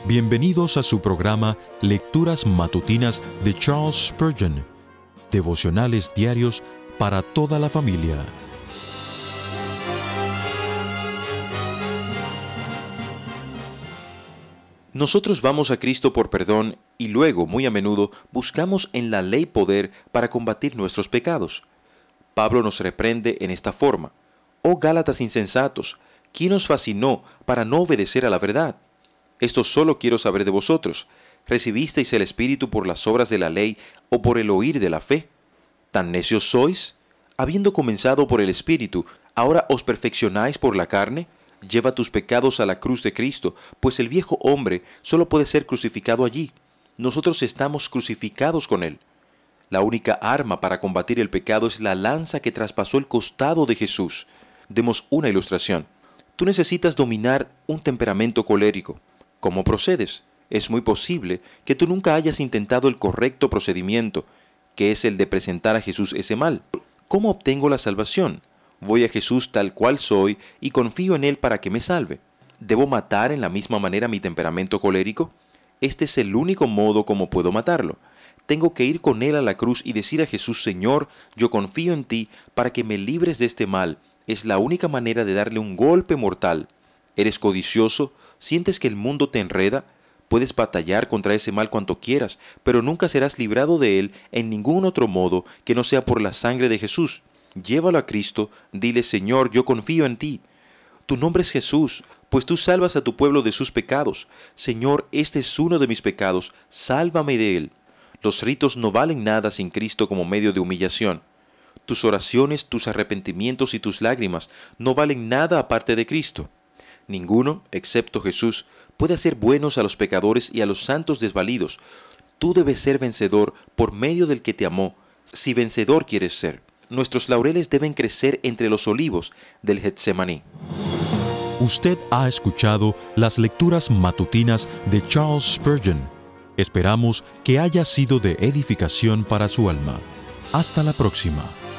Bienvenidos a su programa Lecturas Matutinas de Charles Spurgeon, devocionales diarios para toda la familia. Nosotros vamos a Cristo por perdón y luego, muy a menudo, buscamos en la ley poder para combatir nuestros pecados. Pablo nos reprende en esta forma: «Oh Gálatas insensatos, ¿quién os fascinó para no obedecer a la verdad? Esto solo quiero saber de vosotros. ¿Recibisteis el Espíritu por las obras de la ley o por el oír de la fe? ¿Tan necios sois? Habiendo comenzado por el Espíritu, ¿ahora os perfeccionáis por la carne? Lleva tus pecados a la cruz de Cristo, pues el viejo hombre solo puede ser crucificado allí. Nosotros estamos crucificados con él. La única arma para combatir el pecado es la lanza que traspasó el costado de Jesús. Demos una ilustración. Tú necesitas dominar un temperamento colérico. ¿Cómo procedes? Es muy posible que tú nunca hayas intentado el correcto procedimiento, que es el de presentar a Jesús ese mal. ¿Cómo obtengo la salvación? Voy a Jesús tal cual soy y confío en Él para que me salve. ¿Debo matar en la misma manera mi temperamento colérico? Este es el único modo como puedo matarlo. Tengo que ir con Él a la cruz y decir a Jesús: Señor, yo confío en ti para que me libres de este mal. Es la única manera de darle un golpe mortal. ¿Eres codicioso? ¿Sientes que el mundo te enreda? Puedes batallar contra ese mal cuanto quieras, pero nunca serás librado de él en ningún otro modo que no sea por la sangre de Jesús. Llévalo a Cristo, dile: Señor, yo confío en ti. Tu nombre es Jesús, pues tú salvas a tu pueblo de sus pecados. Señor, este es uno de mis pecados, sálvame de él. Los ritos no valen nada sin Cristo como medio de humillación. Tus oraciones, tus arrepentimientos y tus lágrimas no valen nada aparte de Cristo. Ninguno, excepto Jesús, puede hacer buenos a los pecadores y a los santos desvalidos. Tú debes ser vencedor por medio del que te amó, si vencedor quieres ser. Nuestros laureles deben crecer entre los olivos del Getsemaní. Usted ha escuchado las lecturas matutinas de Charles Spurgeon. Esperamos que haya sido de edificación para su alma. Hasta la próxima.